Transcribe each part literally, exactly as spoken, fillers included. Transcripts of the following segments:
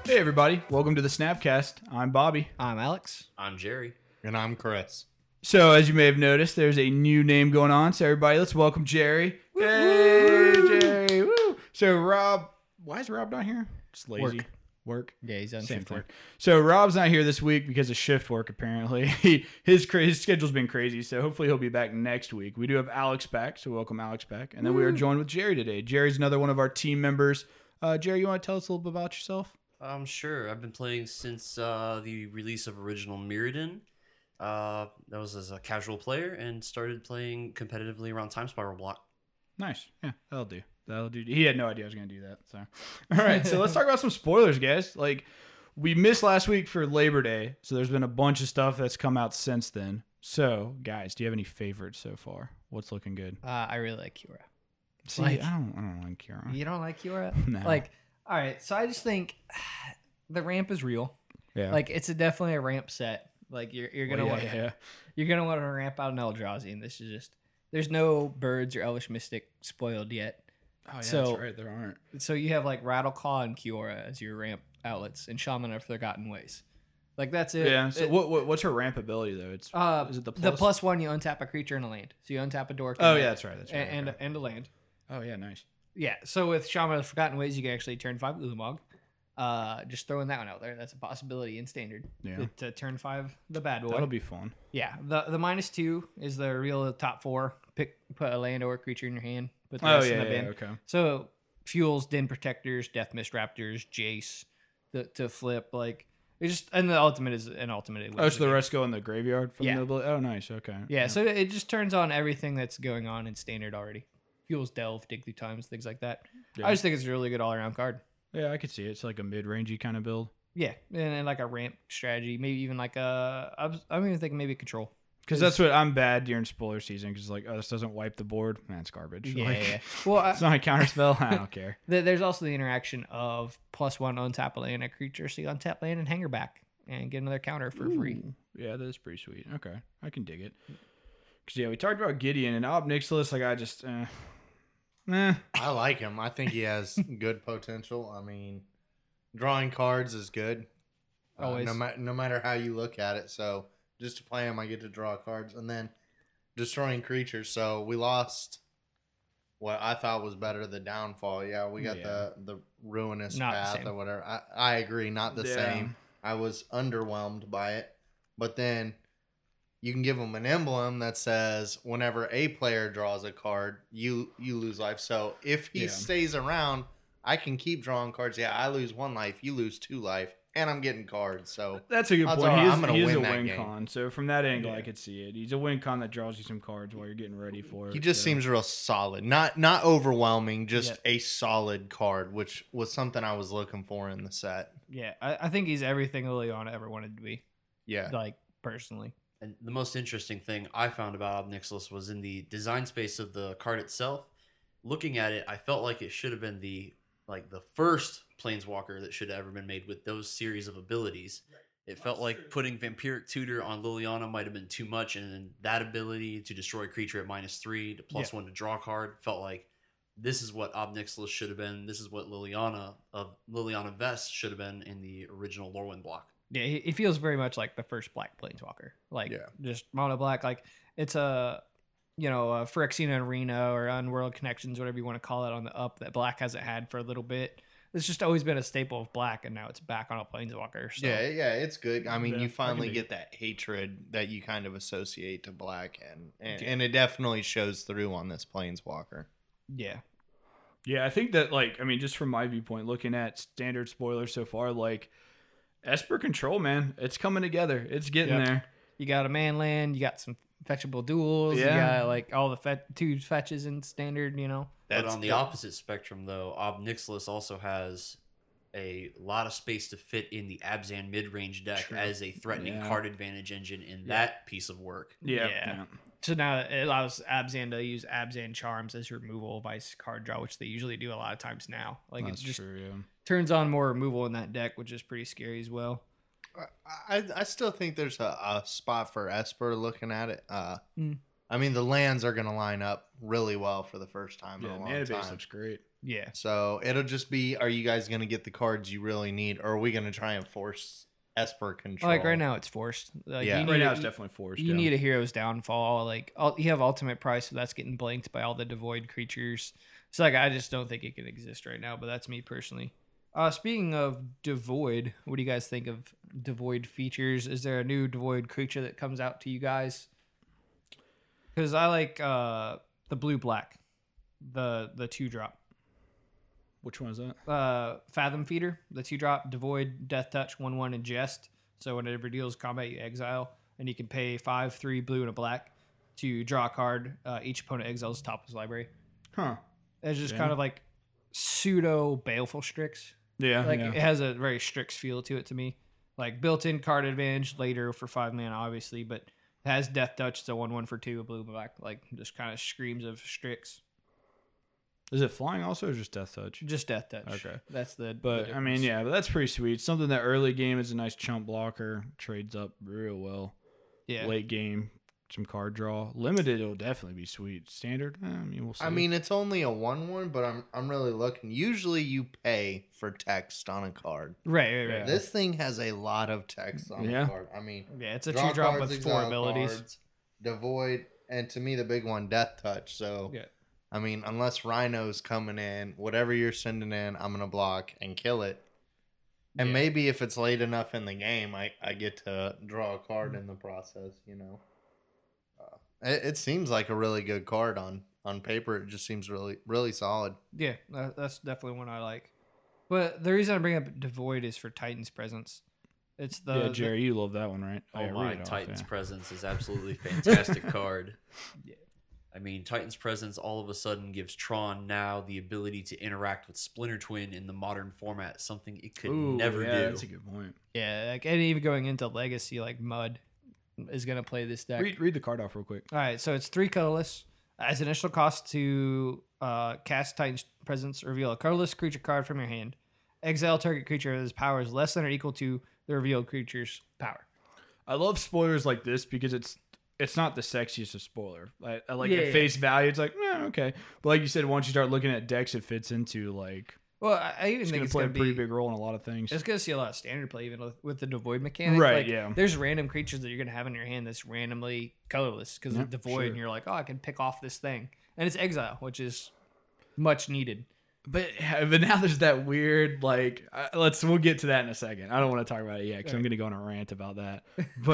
Hey everybody, welcome to the Snapcast. I'm Bobby. I'm Alex. I'm Jerry. And I'm Chris. So as you may have noticed, there's a new name going on. So everybody, let's welcome Jerry. Hey Jerry. Woo. So Rob, why is Rob not here? Just lazy. Work. Work. Yeah, he's on Same shift thing. work. So Rob's not here this week because of shift work. Apparently, he, his cra- his schedule's been crazy. So hopefully he'll be back next week. We do have Alex back, so welcome Alex back. And then we are joined with Jerry today. Jerry's another one of our team members. Uh, Jerry, you want to tell us a little bit about yourself? Um, sure. I've been playing since uh, the release of original Mirrodin. Uh, that was as a casual player and started playing competitively around Time Spiral Block. Nice. Yeah, that'll do. That'll do. He had no idea I was going to do that. So, all right. So let's talk about some spoilers, guys. Like, we missed last week for Labor Day, so there's been a bunch of stuff that's come out since then. So, guys, do you have any favorites so far? What's looking good? Uh, I really like Kiora. See, Like- I don't, I don't like Kiara. You don't like Kiora? No. Like, all right. So I just think the ramp is real. Yeah. Like, it's a definitely a ramp set. Like, you're you're gonna Well, want yeah, yeah. you're gonna want to ramp out an Eldrazi, and this is just there's no birds or Elvish Mystic spoiled yet. Oh, yeah, So- that's right. There aren't. So you have like Rattleclaw and Kiora as your ramp outlets, and Shaman of Forgotten Ways. Like that's it. Yeah. So, It- what, what what's her ramp ability though? It's Uh, is it the plus? the plus one, you untap a creature and a land. So you untap a dork. Oh and yeah, a- that's right. That's right. and, and, okay. and a land. Oh yeah, nice. Yeah, so with Shaman of the Forgotten Ways, you can actually turn five Ulamog. Uh, just throwing that one out there. That's a possibility in standard. Yeah. To, to turn five the bad boy. That'll be fun. Yeah, the the minus two is the real top four. Pick put a land or a creature in your hand. Put the Oh rest yeah, in the yeah, bin. okay. So fuels, Den Protectors, Death Mist Raptors, Jace, to, to flip like it's just and the ultimate is an ultimate. it Oh, wins so the game. rest go in the graveyard for Yeah. the nobility? Oh, nice. Okay. Yeah, so it just turns on everything that's going on in standard already. Fuels, Delve, Dig Through Times, things like that. Yeah. I just think it's a really good all around card. Yeah, I could see it. It's like a mid-rangey kind of build. Yeah, and, and like a ramp strategy, maybe even like a. I was, I'm even thinking maybe control. Because that's what I'm bad during spoiler season. Because like, oh, this doesn't wipe the board. Man, it's garbage. Yeah, Like, yeah, yeah. Well, I, it's not a counter spell. I don't care. th- there's also the interaction of plus one untap a land, a creature, so you untap land and hang her back and get another counter for free. Ooh, yeah, that is pretty sweet. Okay, I can dig it. Because yeah, we talked about Gideon and Ob Nixilis. Like I just, eh, eh. I like him. I think he has good potential. I mean, drawing cards is good. Uh, Always. no, ma- no matter how you look at it. So just to play him, I get to draw cards. And then destroying creatures. So we lost what I thought was better, the downfall. Yeah, we got Yeah. the, the ruinous Not the path same. or whatever. I, I agree, not the Yeah. same. I was underwhelmed by it. But then you can give him an emblem that says whenever a player draws a card, you you lose life. So if he Yeah. stays around, I can keep drawing cards. Yeah, I lose one life, you lose two life, and I'm getting cards. So That's a good Odds point. are He is, I'm gonna he is win a that win game. con. So from that angle, Yeah. I could see it. He's a win con that draws you some cards while you're getting ready for it. he just so. seems real solid. Not not overwhelming, just Yeah. a solid card, which was something I was looking for in the set. Yeah, I, I think he's everything Liliana ever wanted to be. Yeah. Like personally. And the most interesting thing I found about Ob Nixilis was in the design space of the card itself. Looking at it, I felt like it should have been the like the first Planeswalker that should have ever been made with those series of abilities. It felt like putting Vampiric Tutor on Liliana might have been too much, and then that ability to destroy a creature at minus three to plus Yeah. one to draw a card felt like this is what Ob Nixilis should have been. This is what Liliana of Liliana Vest should have been in the original Lorwyn block. Yeah, he, he feels very much like the first Black Planeswalker. Like Yeah. just mono black. Like it's a you know a Phyrexian Arena or Unworld Connections, whatever you want to call it, on the up that Black hasn't had for a little bit. It's just always been a staple of Black, and now it's back on a Planeswalker. So. Yeah, yeah, it's good. I mean, Yeah, I you can finally dig get that hatred that you kind of associate to Black, and and, and it definitely shows through on this Planeswalker. yeah. Yeah, I think that, like, I mean, just from my viewpoint, looking at standard spoilers so far, like, Esper Control, man, it's coming together. It's getting Yep. there. You got a man land. You got some fetchable duels. You Yeah. got like all the fet- two fetches in standard. You know. But That's on the good. opposite spectrum, though, Ob Nixilis also has a lot of space to fit in the Abzan mid-range deck True. as a threatening Yeah. card advantage engine in that piece of work. Yeah. Yeah. So now it allows Abzan to use Abzan Charms as removal of ice card draw, which they usually do a lot of times now. Like That's it just true, yeah. turns on more removal in that deck, which is pretty scary as well. I, I I still think there's a, a spot for Esper looking at it. Uh, Mm. I mean, the lands are going to line up really well for the first time Yeah, in a long mana base time. looks great. Yeah. So it'll just be, are you guys going to get the cards you really need, or are we going to try and force Esper control? Like right now, it's forced. Like, Yeah. you need Right a- now, it's definitely forced. You yeah. need a hero's downfall. Like all, you have ultimate price, so that's getting blanked by all the devoid creatures. So like I just don't think it can exist right now. But that's me personally. Uh, speaking of devoid, what do you guys think of devoid features? Is there a new devoid creature that comes out to you guys? Because I like uh, the blue black, the the two drop. Which one is that? Uh, Fathom Feeder, the two drop, devoid, death touch, one one, and jest. So whenever it deals combat, you exile, and you can pay five, three blue and a black to draw a card. Uh, each opponent exiles top of his library. Huh. It's just Yeah. kind of like pseudo Baleful Strix. Yeah. Like yeah. it has a very Strix feel to it to me. Like built-in card advantage later for five mana, obviously, but it has death touch. It's a one one for two, a blue and black. Like just kind of screams of Strix. Is it flying also or just death touch? Just death touch. Okay. That's the. But the I mean, difference. yeah, but that's pretty sweet. Something that early game is a nice chump blocker, trades up real well. yeah. Late game, some card draw. Limited, it'll definitely be sweet. Standard, eh, I mean, we'll see. I mean, it's only a one one, but I'm I'm really looking. Usually, you pay for text on a card. Right, right, right. Yeah. This thing has a lot of text on Yeah. the card. I mean, Yeah, it's a draw two drop cards, with four exile abilities. cards, devoid, and to me the big one, death touch. So Yeah. I mean, unless Rhino's coming in, whatever you're sending in, I'm gonna block and kill it. And Yeah. maybe if it's late enough in the game, I, I get to draw a card in the process. You know, uh, it, it seems like a really good card on on paper. It just seems really really solid. Yeah, that, that's definitely one I like. But the reason I bring up Devoid is for Titan's Presence. It's the yeah, Jerry, you love that one, right? Oh, yeah, read my it off, Titan's yeah. Presence is absolutely fantastic card. Yeah. I mean, Titan's Presence all of a sudden gives Tron now the ability to interact with Splinter Twin in the modern format, something it could Ooh, never yeah, do. that's a good point. yeah, like and even going into Legacy, like Mud is gonna play this deck. Read, read the card off real quick. All right, so it's three colorless. As initial cost to uh, cast Titan's Presence, reveal a colorless creature card from your hand. Exile target creature whose power is less than or equal to the revealed creature's power. I love spoilers like this because it's it's not the sexiest of spoiler. I, I like Yeah, at yeah. face value, it's like, eh, okay. But like you said, once you start looking at decks, it fits into like Well, I, I even it's think going to it's play a gonna pretty be. big role in a lot of things. It's gonna see a lot of standard play even with, with the devoid mechanic. Right, Like, yeah. There's random creatures that you're gonna have in your hand that's randomly colorless because Yeah, of devoid, sure. and you're like, oh, I can pick off this thing, and it's exile, which is much needed. But but now there's that weird like uh, let's we'll get to that in a second. I don't want to talk about it yet because I'm Right. going to go on a rant about that.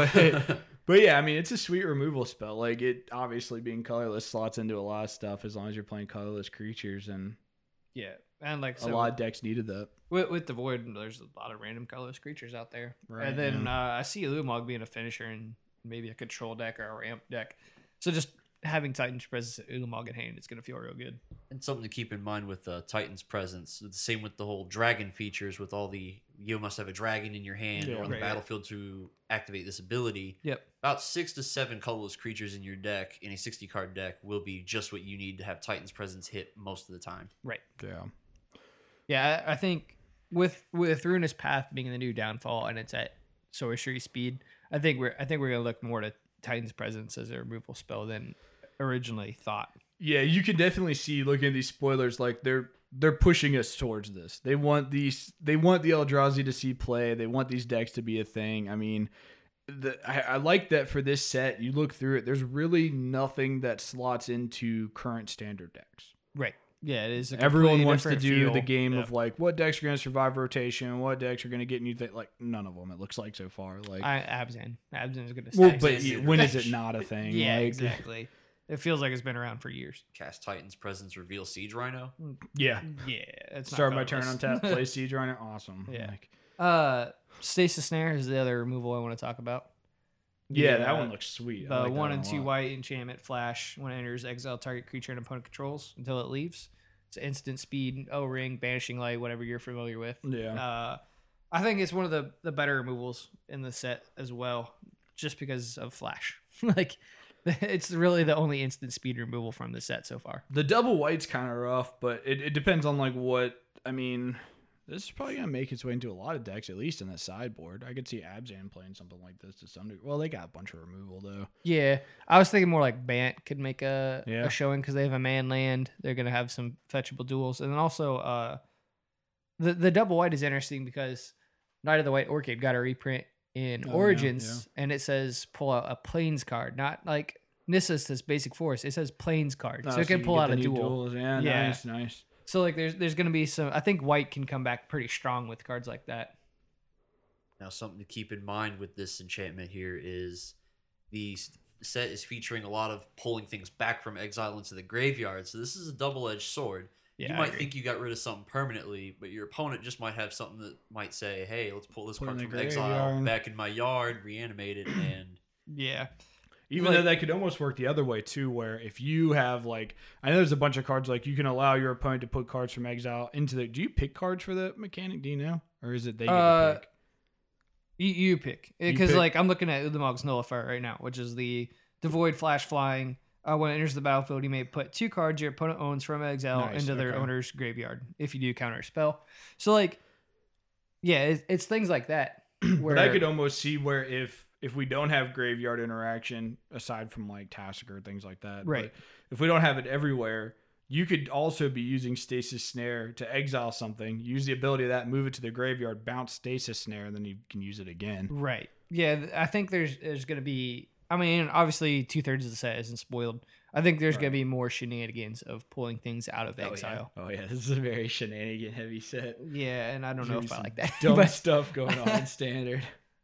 But but yeah, I mean it's a sweet removal spell. Like it obviously being colorless slots into a lot of stuff as long as you're playing colorless creatures, and Yeah, and like a so lot of decks needed that. with, with devoid, there's a lot of random colorless creatures out there. Right, and then uh, I see Lumog being a finisher and maybe a control deck or a ramp deck. So just having Titan's Presence Ulamog in hand, it's gonna feel real good. And something to keep in mind with uh, Titan's Presence. The same with the whole dragon features with all the you must have a dragon in your hand Yeah. or on the Right. battlefield to activate this ability. Yep. About six to seven colorless creatures in your deck in a sixty card deck will be just what you need to have Titan's Presence hit most of the time. Right. Yeah. Yeah, I, I think with with Ruinous Path being the new downfall and it's at sorcery speed, I think we're I think we're gonna look more to Titan's Presence as a removal spell than originally thought. Yeah, you can definitely see looking at these spoilers like they're they're pushing us towards this. They want these they want the Eldrazi to see play. They want these decks to be a thing. I mean, the I, I like that for this set. You look through it, there's really nothing that slots into current standard decks. Right. Yeah, it is. A Everyone completely wants to different do feel. the game Yeah. of like what decks are going to survive rotation, what decks are going to get new things. Like none of them. It looks like so far. Like I, Abzan. Abzan is gonna. well, stack but standard. when is it not a thing? Yeah, like, exactly. It feels like it's been around for years. Cast Titan's Presence, reveal Siege Rhino. Yeah. Yeah, it's not Start my turn colorless. on tap, play Siege Runner. Awesome. Yeah. Like, Uh, Stasis Snare is the other removal I want to talk about. yeah, The, that uh, one looks sweet. I The like that one a and two lot. white enchantment flash when it enters exile target creature and opponent controls until it leaves. It's instant speed, O ring, banishing light, whatever you're familiar with. Yeah. Uh, I think it's one of the, the better removals in the set as well, just because of flash. Like, it's really the only instant speed removal from the set so far. The double white's kind of rough, but it, it depends on like what I mean. This is probably gonna make its way into a lot of decks, at least in the sideboard. I could see Abzan playing something like this to some degree. Well, they got a bunch of removal though. Yeah, I was thinking more like Bant could make a, Yeah. a showing because they have a man land. They're gonna have some fetchable duels, and then also uh, the the double white is interesting because Knight of the White Orchid got a reprint in Oh, yeah, Origins, and it says pull out a Plains card, not like Nissa says Basic Force. It says Plains card, Oh, so it can you pull get out the a new duel. duels. Yeah, Yeah. nice, nice. So like there's there's gonna be some. I think White can come back pretty strong with cards like that. Now, something to keep in mind with this enchantment here is the s- set is featuring a lot of pulling things back from exile into the graveyard. So this is a double-edged sword. Yeah, you I might agree. think you got rid of something permanently, but your opponent just might have something that might say, "Hey, let's pull this Put card in the from exile graveyard." back in my yard, reanimate it, and Yeah, Even Like- though that could almost work the other way too, where if you have like, I know there's a bunch of cards like you can allow your opponent to put cards from exile into the. Do you pick cards for the mechanic? Do you know, or is it they get Uh, to pick? you, you pick because pick? like I'm looking at Ulamog's Nullifier right now, which is the devoid flash flying. Uh, when it enters the battlefield, you may put two cards your opponent owns from exile Nice, into their okay. owner's graveyard if you do counter a spell. So like, yeah, it's, it's things like that. Where But I could almost see where if if we don't have graveyard interaction aside from like Tassiger things like that, Right. But if we don't have it everywhere, you could also be using Stasis Snare to exile something, use the ability of that, move it to the graveyard, bounce Stasis Snare, and then you can use it again. Right. Yeah, th- I think there's there's gonna be. I mean, obviously two thirds of the set isn't spoiled. I think there's gonna Right. be more shenanigans of pulling things out of exile. Oh yeah, this is a very shenanigan heavy set. Yeah, and I don't know if I like that. Dumb But, stuff going on in standard.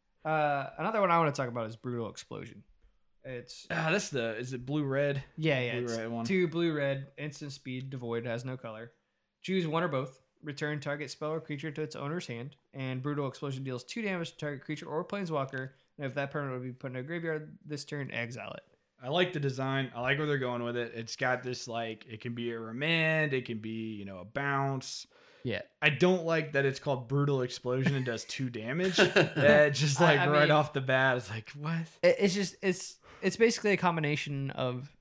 uh, another one I want to talk about is Brutal Explosion. It's Ah, that's the is it blue red? yeah, yeah. Blue It's red one. two blue red, instant speed, devoid, has no color. Choose one or both. Return target spell or creature to its owner's hand, and Brutal Explosion deals two damage to target creature or planeswalker. And if that permanent would be put in a graveyard this turn, exile it. I like the design. I like where they're going with it. It's got this like it can be a remand, it can be, you know, a bounce. Yeah. I don't like that it's called Brutal Explosion and does two damage. That just like I- I right mean- off the bat, it's like what? It- It's just it's it's basically a combination of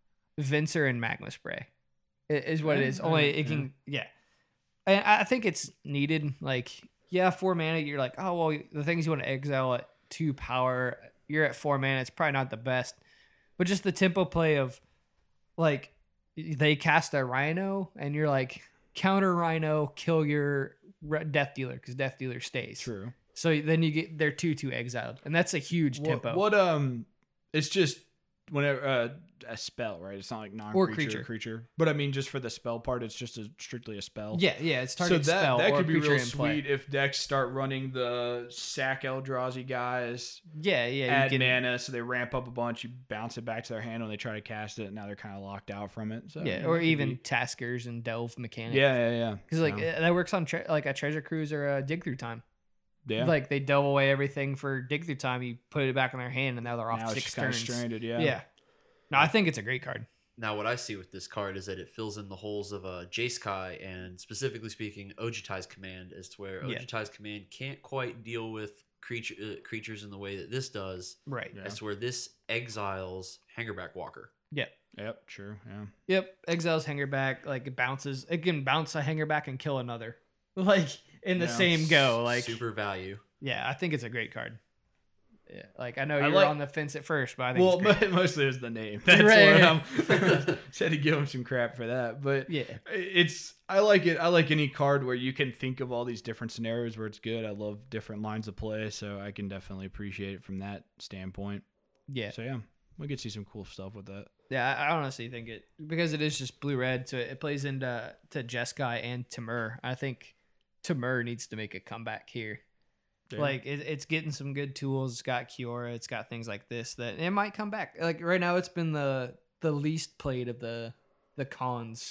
Vincer and Magma Spray, i- is what it Yeah, is. Only yeah, it can yeah. And I think it's needed. Like yeah, four mana. You're like oh well, the things you want to exile at two power. You're at four mana. It's probably not the best, but just the tempo play of like they cast a Rhino and you're like counter Rhino, kill your re- Death Dealer because Death Dealer stays. True. So then you get their two two exiled, and that's a huge What, tempo. what um it's just whenever uh, a spell, right? It's not like non Or creature creature. creature. But I mean just for the spell part, it's just a, strictly a spell. Yeah, yeah, it's So target that spell that or could be creature real in play. sweet if decks start running the sack Eldrazi guys. Yeah, yeah, Add you can, mana, so they ramp up a bunch. You bounce it back to their hand when they try to cast it. And now they're kind of locked out from it. So yeah, you know, or it could even be- taskers and delve mechanics. yeah, yeah, yeah. because like So, uh, that works on tre- like a treasure cruise or a dig through time. yeah. Like they delve away everything for dig through time. You put it back in their hand, and now they're off now it's six just kind of turns. stranded. Yeah, Yeah. No, I think it's a great card. Now, what I see with this card is that it fills in the holes of uh, J-Sky and specifically speaking, Ojutai's command, as to where Yeah. Ojutai's command can't quite deal with creature uh, creatures in the way that this does, Right. Yeah. as to where this exiles Hangerback Walker. Yep. Yep. True. Yeah. Yep. Exiles hanger back. Like it bounces. It can bounce a hanger back and kill another. Like in the Yeah. same go. Like Super value. yeah, I think it's a great card. Yeah. Like I know I you were like- on the fence at first, but I think Well, it's great. mo- mostly it was the name. That's Right. what I'm. Had to give him some crap for that, but Yeah. it's. I like it. I like any card where you can think of all these different scenarios where it's good. I love different lines of play, so I can definitely appreciate it from that standpoint. Yeah. So yeah, we could see some cool stuff with that. Yeah, I I honestly think it because it is just blue red, so it plays into to Jeskai and Timur. I think Timur needs to make a comeback here. Yeah. Like it, it's getting some good tools. It's got Kiora. It's got things like this that it might come back. Like right now, it's been the the least played of the the cons,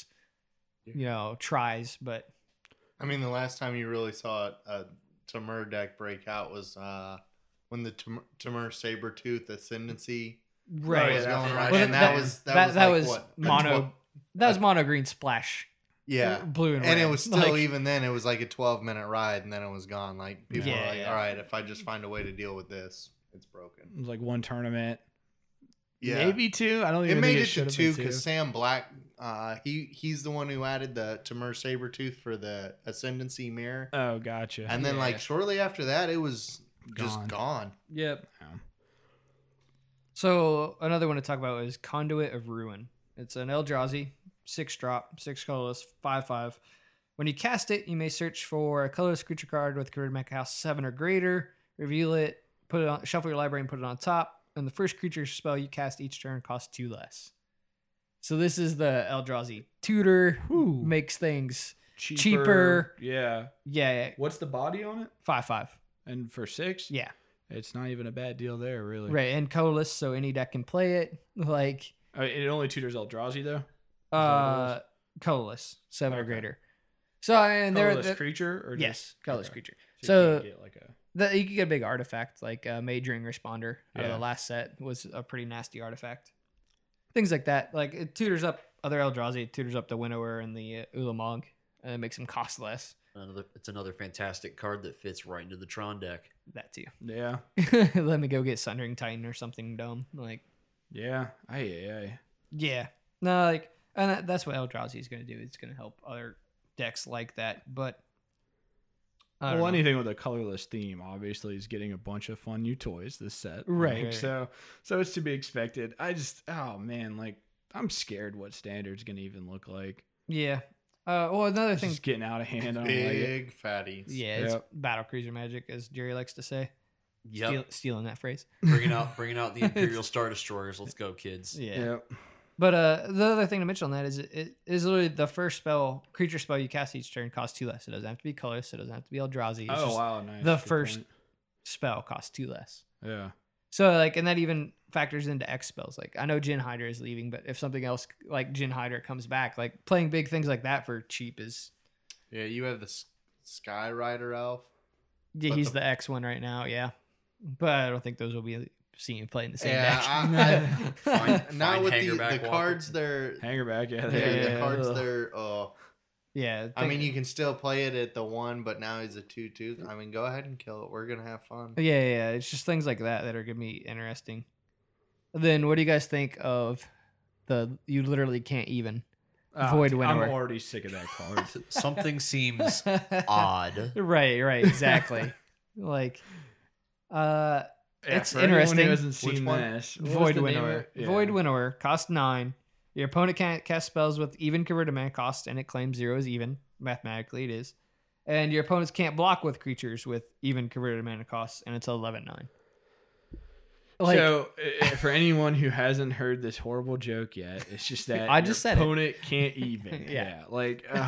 you know, tries. But I mean, the last time you really saw a Timur deck break out was uh, when the Timur, Timur Sabretooth Ascendancy right, was yeah, going that- around, well, and that, that- was that, that- was that like, was what, a mono- twelve- that was mono green splash. yeah, blue and and red. it was still Like, even then it was like a twelve minute ride, and then it was gone. Like people Yeah, were like, yeah. all right, if I just find a way to deal with this, it's broken. It was like one tournament, Yeah, maybe two. I don't it even made think it to should have two been because Sam Black Uh, he he's the one who added the Tamur Sabretooth for the Ascendancy mirror, Oh, gotcha. and then Yeah. like shortly after that, it was just Gone. gone. Yep. Yeah. So another one to talk about is Conduit of Ruin. It's an Eldrazi, six drop, six colorless, five five. When you cast it, you may search for a colorless creature card with converted mana cost seven or greater. Reveal it, put it on, shuffle your library, and put it on top. And the first creature spell you cast each turn costs two less. So this is the Eldrazi tutor. Whew. Makes things Cheaper. cheaper. Yeah. yeah, yeah What's the body on it? five five. And for six? Yeah, It's not even a bad deal there, really. right. And colorless, so any deck can play it. Like Uh, it only tutors Eldrazi, though. uh, colorless, seven or Okay. greater. So and there, Colorless the, creature? Or yes, just, colorless okay. creature. So, So you can't get like a... the, you could get a big artifact like a Majoring Responder out of Yeah. the last set was a pretty nasty artifact. Things like that, like it tutors up other Eldrazi, it tutors up the Winnower and the uh, Ulamog, and it makes them cost less. Another, it's another fantastic card that fits right into the Tron deck. That too. Yeah. Let me go get Sundering Titan or something dumb. Like Yeah. Aye, aye, aye. yeah, no, like and that, that's what Eldrazi is going to do. It's going to help other decks like that, but. I don't Well, know. anything with a colorless theme, obviously, is getting a bunch of fun new toys this set. Right, Like, right. So, so it's to be expected. I just, oh man, like I'm scared what standard's gonna even look like. Yeah. Uh, well, another It's thing. just getting out of hand. I don't like it. Big fatties. Yeah, it's Yep. battle cruiser magic, as Jerry likes to say. Yep, Steal, stealing that phrase. bringing out bringing out the Imperial Star Destroyers. Let's go, kids. Yeah. Yep. But uh, the other thing to mention on that is it, it is literally the first spell, creature spell you cast each turn costs two less. It doesn't have to be colorless. It doesn't have to be Eldrazi. It's Oh just wow, nice. the Good first- point. spell costs two less. Yeah. So like, and that even factors into X spells. Like I know Jin Hydra is leaving, but if something else like Jin Hydra comes back, like playing big things like that for cheap is Yeah, you have the S- Sky Rider elf. yeah, But he's the- the X one right now. Yeah, but I don't think those will be seen playing the same Yeah, deck. I- Fine, Now fine with the, Hangerback the Walker. cards, they're Hanger back. Yeah. yeah, there you the go. cards Ugh. they're. Oh, yeah, I mean, you can still play it at the one, but now he's a two two. I mean, go ahead and kill it. We're gonna have fun. Yeah, yeah, yeah. It's just things like that that are gonna be interesting. Then, what do you guys think of the you literally can't even Ah, Void I'm Winnower? already sick of that card. Something seems odd. Right, right, exactly. like, uh, Yeah, It's for anyone who interesting. hasn't Which seen one? this, what's Void the name of Winnower. it? Yeah. Void Winnower cost nine. Your opponent can't cast spells with even converted mana cost, and it claims zero is even. Mathematically, it is. And your opponents can't block with creatures with even converted mana costs, and it's eleven nine. Like, so, uh, for anyone who hasn't heard this horrible joke yet, it's just that I your just said it. opponent can't even. Yeah. yeah. like uh,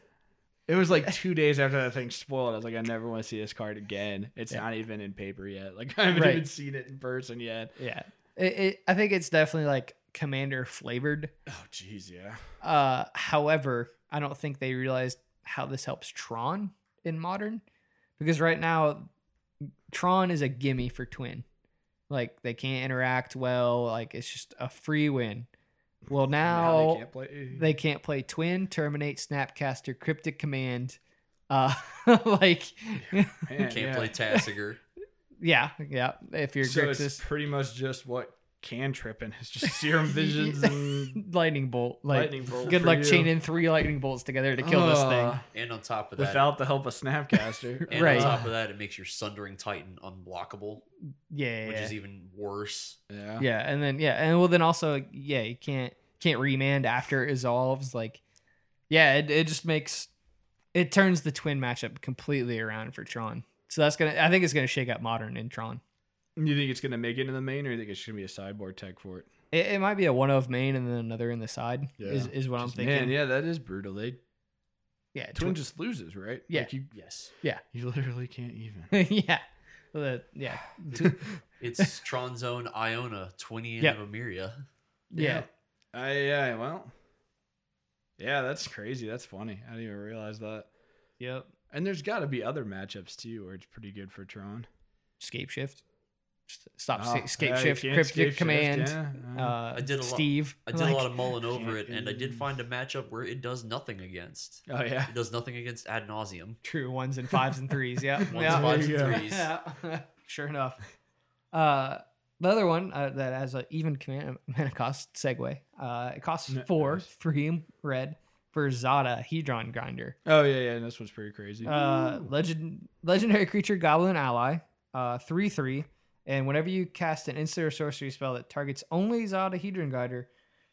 it was like two days after that thing spoiled. I was like, I never want to see this card again. It's Yeah. not even in paper yet. Like I haven't Right. even seen it in person yet. yeah, it, it, I think it's definitely like commander flavored. Oh, jeez, yeah. Uh, however, I don't think they realized how this helps Tron in modern, because right now Tron is a gimme for Twin. Like they can't interact well. Like it's just a free win. Well, now, they can't play. they can't play Twin, Terminate, Snapcaster, Cryptic Command. Uh, like Man, Can't yeah. play Tassiger. yeah, yeah. If you're So it's Grixis, pretty much just what can tripping. It's just serum visions and lightning bolt. Like lightning bolt. good for luck you. chaining three lightning bolts together to kill this thing. Uh, And on top of that, without the help of Snapcaster. and Right. on top of that, it makes your Sundering Titan unblockable, Yeah, which yeah. is even worse. Yeah. Yeah, and then yeah, and well then also yeah, you can't can't remand after it dissolves. Like, yeah, it, it just makes it turns the Twin matchup completely around for Tron. So that's gonna I think it's gonna shake up modern in Tron. You think it's gonna make it in the main, or you think it's gonna be a sideboard tech for it? It, it might be a one of main and then another in the side. Yeah. Is is what I'm Just- thinking. Man, yeah, that is brutal. They yeah, Twin Twin. just loses, right? Yeah. Like you, Yes. you literally can't even. yeah, Well, the- yeah, It's Tron's own Iona, twenty Yep. of Emiria. yeah. I yeah. Well. Yeah, that's crazy. That's funny. I didn't even realize that. Yep. And there's got to be other matchups too where it's pretty good for Tron. Scape shift. Stop. Oh, scape yeah, you shift. can't Cryptic scape shift, command. yeah. Uh, I did a lot- Steve. I did like- a lot of mulling over can't it, and I did even- find a matchup where it does nothing against. oh yeah. It does nothing against ad nauseum. True ones and fives and threes. Yeah. Ones, yeah. fives, There you and go. threes. Yeah. Sure enough. Uh, the other one uh, that has an even command mana cost segue. Uh, it costs N- four, nice. three in red for Zada Hedron Grinder. Oh yeah, yeah. This one's pretty crazy. Uh, legend legendary creature Goblin Ally. Uh, three three, and whenever you cast an instant or sorcery spell that targets only Zada Hedron Grinder,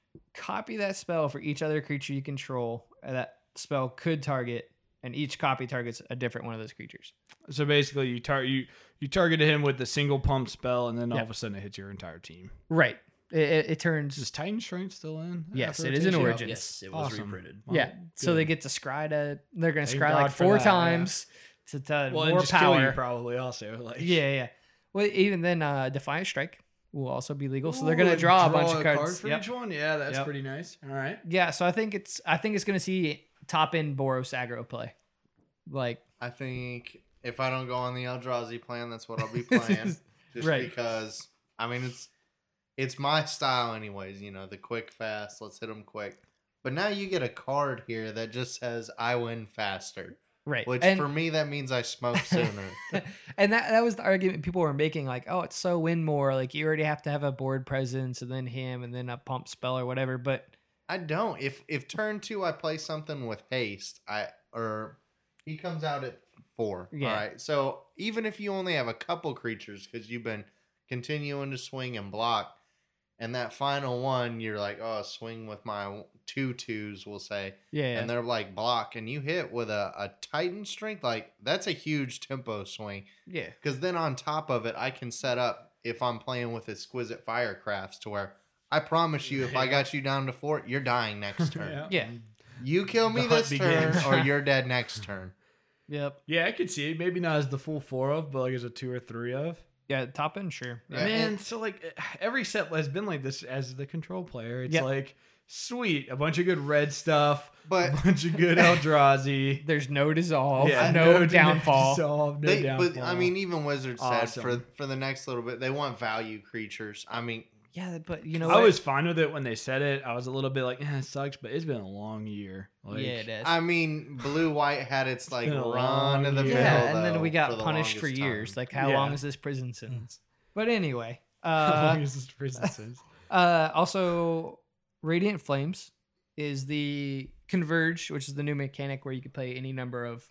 copy that spell for each other creature you control that spell could target, and each copy targets a different one of those creatures. So basically, you tar- you you targeted him with the single pump spell, and then all Yeah. of a sudden it hits your entire team. Right. It, it, it turns. Is Titan Strength still in? Yes, after it is in rotation? Origins. Yes, it was Awesome. reprinted. Well, yeah. So good. they get to scry to. They're going to Thank scry God like for four that, yeah. times to, to Well, more and just kill power. you probably also. Like Yeah, yeah. Well, even then, uh, Defiant Strike will also be legal. So they're going to Ooh, draw a bunch of card cards. for Yep. each one. Yeah, that's Yep. pretty nice. All right. Yeah. So I think it's. I think it's going to see top end Boros aggro play. Like. I think if I don't go on the Eldrazi plan, that's what I'll be playing. Just Right. because, I mean, it's it's my style anyways, you know, the quick, fast, let's hit them quick. But now you get a card here that just says, I win faster. Right. Which and, for me, that means I smoke sooner. and that that was the argument people were making, like, oh, it's so win more. Like, you already have to have a board presence and then him and then a pump spell or whatever. But I don't. If if turn two I play something with haste, I or he comes out at four. Yeah. All right. So even if you only have a couple creatures because you've been continuing to swing and block, and that final one you're like, oh, swing with my two twos, we'll say, yeah, and they're like block, and you hit with a, a Titan strength, like that's a huge tempo swing. yeah, Because then on top of it, I can set up if I'm playing with exquisite firecrafts to where I promise you, if I Yeah. got you down to four, you're dying next turn. Yeah. yeah, You kill me The hunt this turn, begins. or you're dead next turn. yep, Yeah, I could see it. Maybe not as the full four of, but like as a two or three of. yeah. Top end, sure. Yeah. Man, so like every set has been like this as the control player. It's Yep. like sweet, a bunch of good red stuff, But a bunch of good Eldrazi. There's no dissolve, Yeah, no, no downfall. dissolve, no they, downfall. but I mean, even Wizards Awesome. said for for the next little bit, they want value creatures. I mean, Yeah, but you know I what? was fine with it when they said it. I was a little bit like, eh, it sucks, but it's been a long year. Like, yeah, it is. I mean, Blue White had its like been a run to the long middle. year. yeah, and then though, we got for the punished for longest years. time. Like, how Yeah. long is this prison sentence? But anyway, How uh, long is this prison sentence? uh, also, Radiant Flames is the Converge, which is the new mechanic where you can play any number of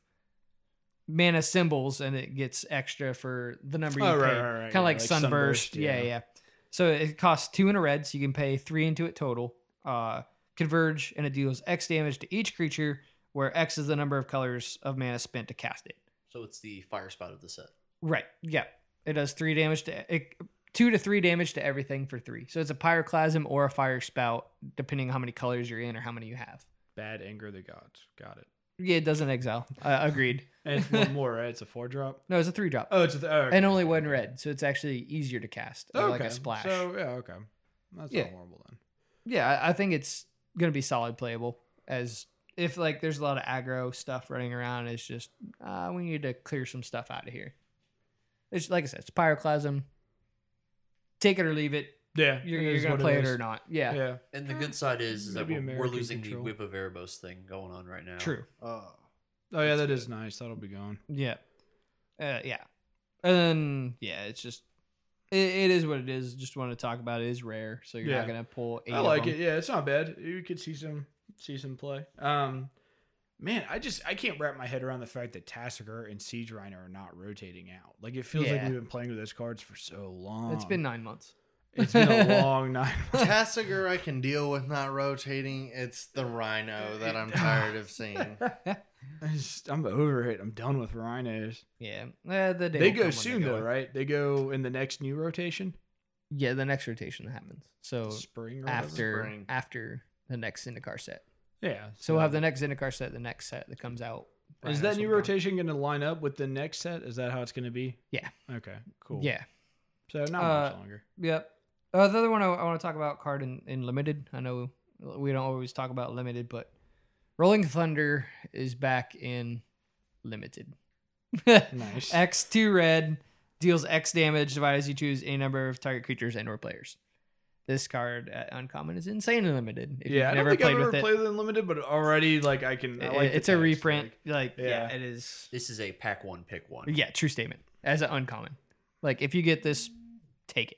mana symbols and it gets extra for the number you Oh, pay. right, right, right. Kind of Yeah, like, like Sunburst. Sunburst, Yeah. yeah. yeah, So it costs two in a red, so you can pay three into it total. Uh, Converge, and it deals X damage to each creature, where X is the number of colors of mana spent to cast it. So it's the fire spout of the set. Right. Yeah. It does three damage to it, two to three damage to everything for three. So it's a pyroclasm or a fire spout, depending on how many colors you're in or how many you have. Bad Anger of the Gods. Got it. Yeah, it doesn't exile. Uh, agreed. And it's one more, right? It's a four drop. No, it's a three drop. Oh, it's a th- oh, okay. And only one red, so it's actually easier to cast. or Like Okay. a splash. So yeah, okay. That's Yeah. not horrible then. yeah, I, I think it's gonna be solid playable. As if like there's a lot of aggro stuff running around, it's just uh, we need to clear some stuff out of here. It's like I said, it's pyroclasm. Take it or leave it. Yeah, You're, it you're is gonna what play it is. or not. Yeah, Yeah. And the good side is, is that Maybe we're, we're American losing control. the Whip of Erebos thing going on right now. true. oh, Oh yeah, That's that good. is nice. That'll be gone. Yeah. Uh, yeah. And then, yeah, it's just, it, it is what it is. Just want to talk about it. It is rare. So you're Yeah. not going to pull eight I of like them. it. Yeah, it's not bad. You could see some see some play. Um, man, I just I can't wrap my head around the fact that Tassiger and Siege Rhino are not rotating out. Like it feels like Yeah. we've been playing with those cards for so long. It's been nine months. it's been a long nine. Tassiger I can deal with not rotating. It's the Rhino that I'm tired of seeing. I just, I'm over it. I'm done with rhinos. Yeah. Uh, the day They will come go when soon go. though, right? They go in the next new rotation. Yeah, the next rotation that happens. So Spring or whatever? after Spring. after the next Zendikar set. Yeah. So we'll have the next Zendikar set, the next set that comes out. Is Rhinos that will new be gone. rotation going to line up with the next set? Is that how it's going to be? Yeah. Okay. Cool. Yeah. So not Uh, much longer. Yep. Uh, the other one I, I want to talk about card in, in limited. I know we don't always talk about limited, but Rolling Thunder is back in limited. Nice. X two red deals X damage divided as you choose any number of target creatures and or players. This card at uncommon is insanely limited. If Yeah, I you've don't never think I've played ever with it, played with Unlimited, but already like I can. I it- like the it's a text, reprint. like- Like, yeah. Yeah. it is. This is a pack one, pick one. Yeah, true statement. As an uncommon, like if you get this, take it.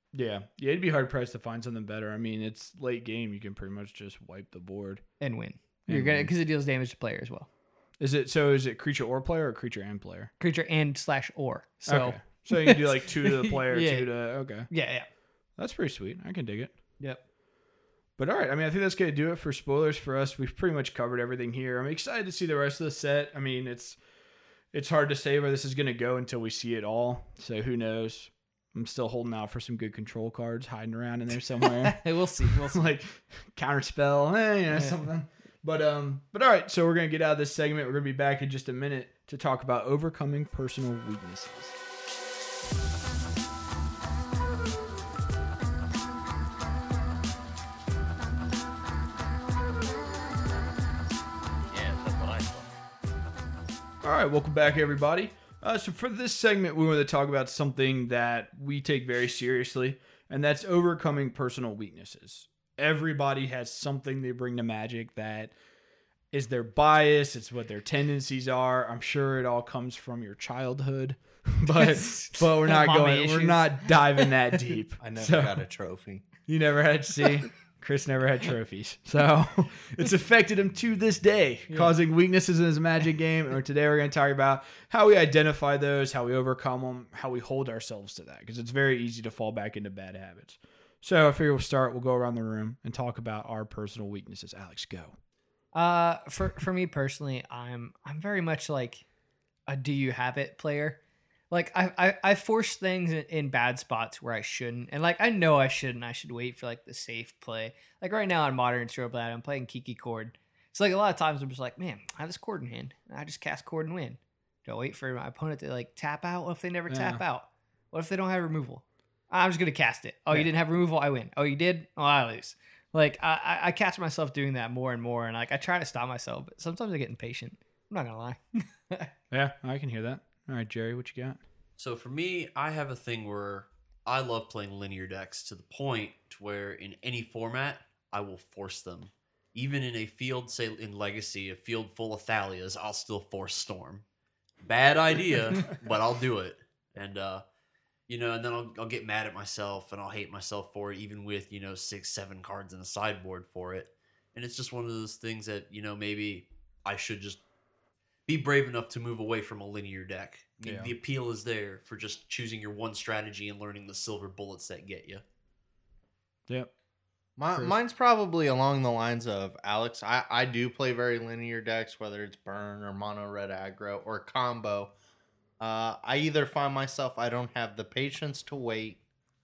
Yeah, yeah, it'd be hard pressed to find something better. I mean, it's late game; you can pretty much just wipe the board and win. And You're gonna win. because it deals damage to player as well. Is it so? Is it creature or player, or creature and player? Creature and slash or. So okay. So you can do like two to the player, Yeah. two to okay. yeah, yeah. That's pretty sweet. I can dig it. Yep. But all right, I mean, I think that's gonna do it for spoilers for us. We've pretty much covered everything here. I'm excited to see the rest of the set. I mean, it's it's hard to say where this is gonna go until we see it all. So who knows? I'm still holding out for some good control cards hiding around in there somewhere. Hey, we'll see. We'll see. Like counterspell, eh, you know, Yeah. something. But um, but all right, so we're gonna get out of this segment. We're gonna be back in just a minute to talk about overcoming personal weaknesses. Yeah, that's what I thought. All right, welcome back, everybody. Uh, so for this segment, we want to talk about something that we take very seriously, and that's overcoming personal weaknesses. Everybody has something they bring to Magic that is their bias. It's what their tendencies are. I'm sure it all comes from your childhood, but but we're not Mommy going. We're issues. not diving that deep. I never So- got a trophy. You never had to see. Chris never had trophies. So it's affected him to this day, causing weaknesses in his Magic game. And today we're going to talk about how we identify those, how we overcome them, how we hold ourselves to that. Because it's very easy to fall back into bad habits. So I figure we'll start. We'll go around the room and talk about our personal weaknesses. Alex, go. Uh, for for me personally, I'm I'm very much like a do you have it player. Like I I, I force things in, in bad spots where I shouldn't, and like I know I shouldn't. I should wait for like the safe play. Like right now on Modern Stroblat, I'm playing Kiki Chord. It's like a lot of times I'm just like, man, I have this chord in hand. And I just cast chord and win. Do I wait for my opponent to like tap out? What if they never tap out? What if they don't have removal? I'm just gonna cast it. Oh, Yeah. you didn't have removal, I win. Oh, you did? Oh, I lose. Like I, I, I catch myself doing that more and more, and like I try to stop myself, but sometimes I get impatient. I'm not gonna lie. Yeah, I can hear that. All right, Jerry, what you got? So for me, I have a thing where I love playing linear decks to the point to where in any format, I will force them. Even in a field, say in Legacy, a field full of Thalias, I'll still force Storm. Bad idea, but I'll do it. And, uh, you know, and then I'll, I'll get mad at myself and I'll hate myself for it, even with, you know, six, seven cards in the sideboard for it. And it's just one of those things that, you know, maybe I should just be brave enough to move away from a linear deck. I mean, Yeah. the appeal is there for just choosing your one strategy and learning the silver bullets that get you. Yep. My, Chris? mine's probably along the lines of Alex. I, I do play very linear decks, whether it's burn or mono red aggro or combo. Uh, I either find myself I don't have the patience to wait,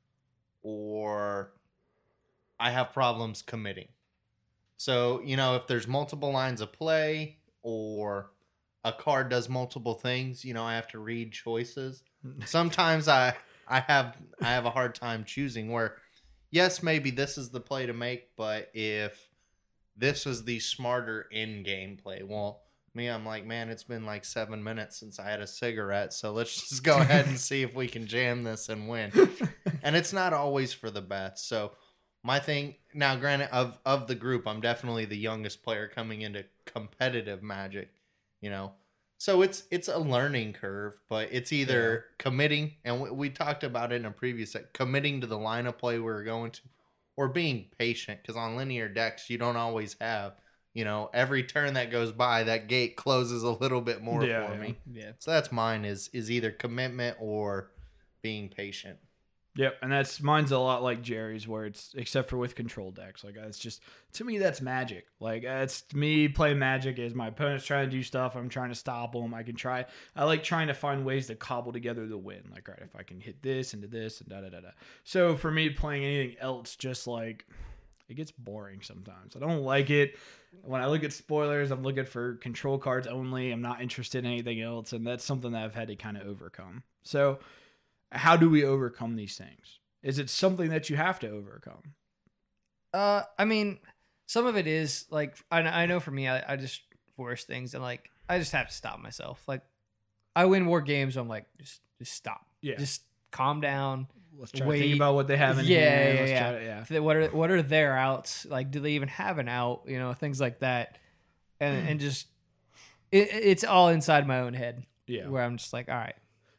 or I have problems committing. So, you know, if there's multiple lines of play or a card does multiple things, you know, I have to read choices. Sometimes I I have I have a hard time choosing where yes, maybe this is the play to make, but if this is the smarter in-game play, well, me, I'm like, man, it's been like seven minutes since I had a cigarette, so let's just go ahead and see if we can jam this and win. And it's not always for the best. So my thing now, granted, of of the group, I'm definitely the youngest player coming into competitive Magic, you know. So it's it's a learning curve, but it's either committing, and we, we talked about it in a previous set, committing to the line of play we're going to, or being patient, because on linear decks, you don't always have, you know, every turn that goes by, that gate closes a little bit more Yeah, for yeah. me. Yeah. So that's mine, is is either commitment or being patient. Yep, and that's mine's a lot like Jerry's, where it's except for with control decks. Like it's just to me that's Magic. Like it's me playing Magic is my opponent's trying to do stuff. I'm trying to stop them. I can try. I like trying to find ways to cobble together the win. Like all right, if I can hit this into this and da da da da. So for me, playing anything else just like it gets boring sometimes. I don't like it. When I look at spoilers, I'm looking for control cards only. I'm not interested in anything else, and that's something that I've had to kind of overcome. So. How do we overcome these things? Is it something that you have to overcome? Uh, I mean, some of it is like I, I know for me, I, I just force things and like I just have to stop myself. Like I win war games, I'm like just just stop. Yeah. Just calm down. Let's try Wait. to think about what they have in Yeah, hand. yeah, Let's yeah. Try to, yeah. If they- What are what are their outs? Like, do they even have an out? You know, things like that, and and just it, it's all inside my own head Yeah. where I'm just like, all right.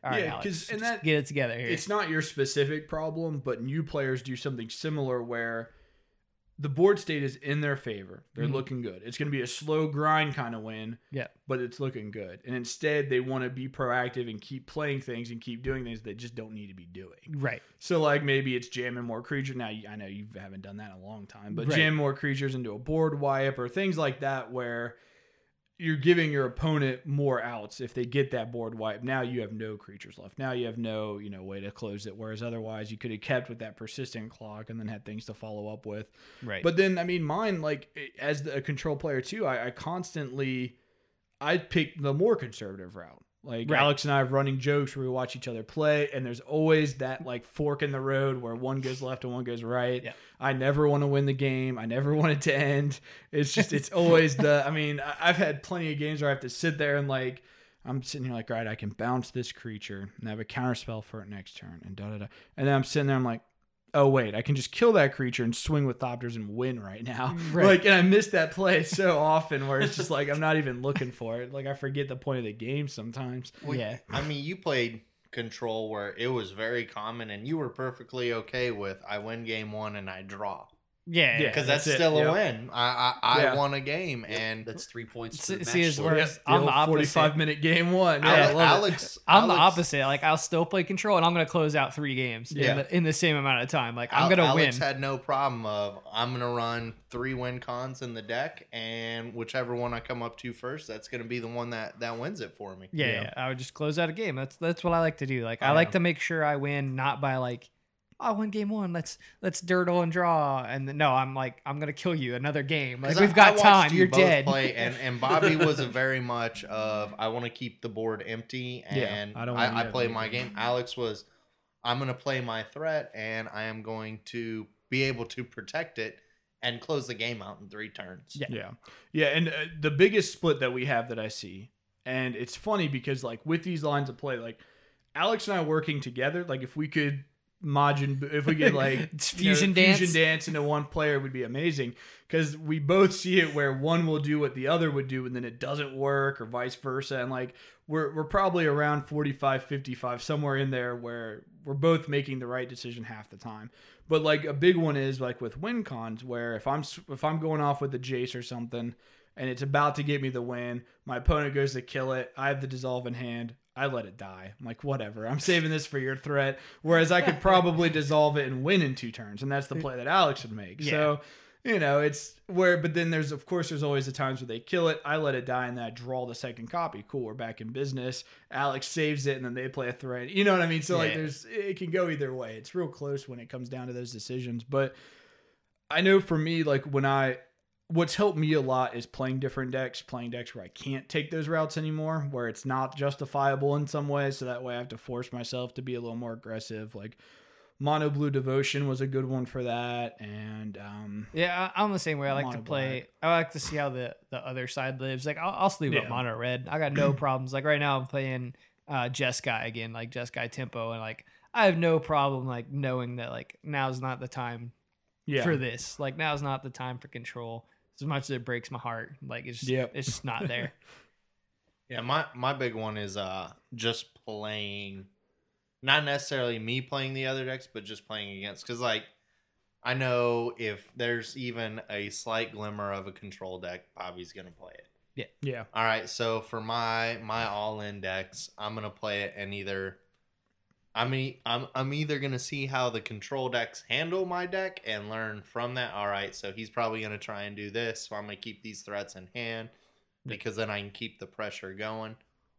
all right, Yeah, Alex, 'cause- and just that- get it together here. It's not your specific problem, but new players do something similar where the board state is in their favor. They're Mhm. looking good. It's going to be a slow grind kind of win, Yeah. but it's looking good. And instead, they want to be proactive and keep playing things and keep doing things they just don't need to be doing. Right. So, like, maybe it's jamming more creatures. Now, I know you haven't done that in a long time, but Right. jam more creatures into a board wipe or things like that where you're giving your opponent more outs if they get that board wipe. Now you have no creatures left. Now you have no, you know, way to close it. Whereas otherwise you could have kept with that persistent clock and then had things to follow up with. Right. But then, I mean, mine, like, as a control player too, I, I constantly, I pick the more conservative route. Like, Right. Alex and I have running jokes where we watch each other play, and there's always that, like, fork in the road where one goes left and one goes right. Yeah. I never want to win the game. I never want it to end. It's just, it's always the, I mean, I- I've had plenty of games where I have to sit there and, like, I'm sitting here like, right, I can bounce this creature and have a counter spell for it next turn and da da da. And then I'm sitting there, I'm like, oh wait, I can just kill that creature and swing with Thopters and win right now. Right. Like, and I miss that play so often where it's just like I'm not even looking for it. Like I forget the point of the game sometimes. Well, Yeah. I mean, you played control where it was very common, and you were perfectly okay with I win game one and I draw Yeah. Yeah. because that's that's, it, still yep. a win. I I, I Yeah. won a game, Yep, and that's three points. See- To the see, match is score. where- Yep, I'm old the opposite. forty-five minute game one. Yeah, I Ale- love it. Alex, I'm the Alex- opposite. Like I'll still play control, and I'm gonna close out three games Yeah. in, the, in the same amount of time. Like I'm Al- gonna Alex win. had no problem of I'm gonna run three win cons in the deck, and whichever one I come up to first, that's gonna be the one that that wins it for me. yeah, Yeah. yeah, I would just close out a game. That's that's what I like to do. Like I Yeah. like to make sure I win, not by like, oh, I won game one. Let's let's dirtle and draw. And then, no, I'm like I'm gonna kill you another game. Like 'Cause we've I- got I watched time. you You're both dead. Play, and and Bobby was a very much of I want to keep the board empty, Yeah, and I I, don't I, want you to play have my anything. game. Alex was I'm gonna play my threat, and I am going to be able to protect it and close the game out in three turns. Yeah. Yeah. Yeah. And uh, the biggest split that we have that I see, and it's funny because, like, with these lines of play, like, Alex and I working together, like, if we could Majin, if we could, like, It's you know, fusion dance. fusion dance into one player would be amazing because we both see it where one will do what the other would do and then it doesn't work or vice versa. And, like, we're, we're probably around forty-five, fifty-five, somewhere in there where we're both making the right decision half the time. But like a big one is like with win cons where if I'm if I'm going off with the Jace or something and it's about to get me the win, my opponent goes to kill it. I have the dissolve in hand. I let it die. I'm like, whatever. I'm saving this for your threat. Whereas I could probably dissolve it and win in two turns, and that's the play that Alex would make. Yeah. So, you know, it's where. But then there's of course there's always the times where they kill it. I let it die, and then I draw the second copy. Cool, we're back in business. Alex saves it, and then they play a threat. You know what I mean? So like, Yeah. there's it can go either way. It's real close when it comes down to those decisions. But I know for me, like when I what's helped me a lot is playing different decks, playing decks where I can't take those routes anymore, where it's not justifiable in some way. So that way I have to force myself to be a little more aggressive. Like Mono Blue Devotion was a good one for that. And um, Yeah, I- I'm the same way. I like Mono to play. I like to see how the, the other side lives. Like I'll, I'll sleep Yeah. up mono red. I got no problems. Like right now, I'm playing uh, Jeskai again, like Jeskai tempo, and like I have no problem like knowing that like now's not the time yeah. for this. Like now's not the time for control. As much as it breaks my heart, like it's just, Yep. it's just not there. Yeah, my my big one is uh just playing, not necessarily me playing the other decks, but just playing against. Because like, I know if there's even a slight glimmer of a control deck, Bobby's gonna play it. Yeah. All right, so for my my all in decks, I'm gonna play it and either. I'm, e- I'm I'm either gonna see how the control decks handle my deck and learn from that. All right, so he's probably gonna try and do this, so I'm gonna keep these threats in hand because then I can keep the pressure going.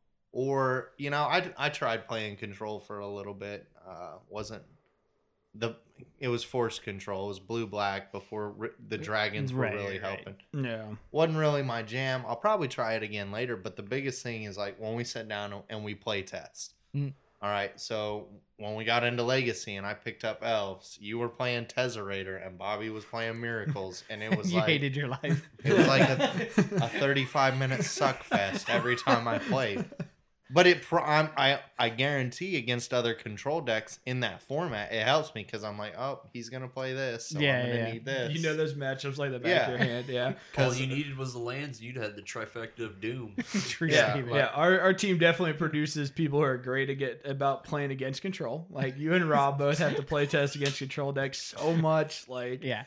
Or you know, I, I tried playing control for a little bit. Uh, wasn't the it was forced control. It was blue black before ri- the dragons were Right, really right. helping. Yeah. Wasn't really my jam. I'll probably try it again later. But the biggest thing is like when we sit down and we play test. Mm. All right, so when we got into Legacy and I picked up Elves, you were playing Tezzerator and Bobby was playing Miracles, and it was you like hated your life. it was like a, a thirty-five minute suck fest every time I played. But it, pro- I'm, I, I guarantee against other control decks in that format, it helps me because I'm like, oh, he's gonna play this, so Yeah, I'm gonna yeah. need this. You know those matchups like the back Yeah. of your hand, yeah. All you needed was the lands. You'd had the trifecta of doom. True Yeah, statement. Yeah, our, our team definitely produces people who are great at get about playing against control. Like you and Rob both have to play test against control decks so much. Like Yeah.